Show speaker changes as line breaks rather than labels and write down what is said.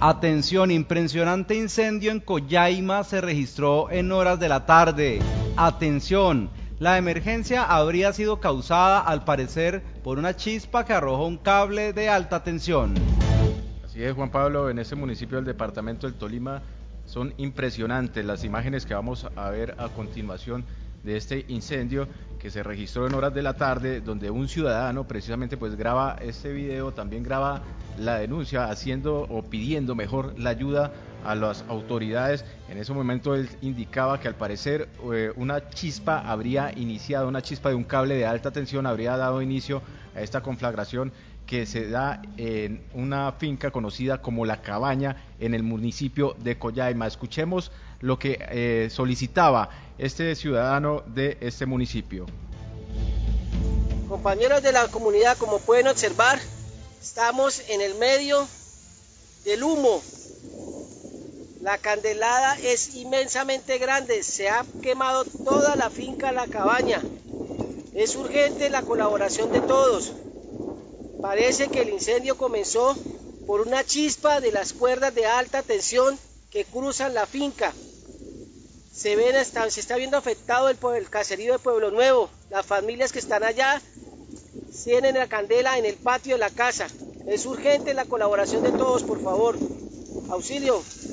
Atención, impresionante incendio en Collaima se registró en horas de la tarde. Atención, la emergencia habría sido causada al parecer por una chispa que arrojó un cable de alta tensión.
Así es, Juan Pablo, en este municipio del departamento del Tolima son impresionantes las imágenes que vamos a ver a continuación de este incendio que se registró en horas de la tarde, donde un ciudadano precisamente pues graba este video, también graba la denuncia haciendo o pidiendo mejor la ayuda a las autoridades. En ese momento él indicaba que al parecer una chispa habría iniciado, una chispa de un cable de alta tensión habría dado inicio a esta conflagración que se da en una finca conocida como La Cabaña en el municipio de Collaima. Escuchemos lo que solicitaba este ciudadano de este municipio.
Compañeros de la comunidad, como pueden observar, estamos en el medio del humo. La candelada es inmensamente grande, se ha quemado toda la finca La Cabaña. Es urgente la colaboración de todos. Parece que el incendio comenzó por una chispa de las cuerdas de alta tensión que cruzan la finca. Se está viendo afectado el caserío de Pueblo Nuevo. Las familias que están allá tienen la candela en el patio de la casa. Es urgente la colaboración de todos, por favor. Auxilio.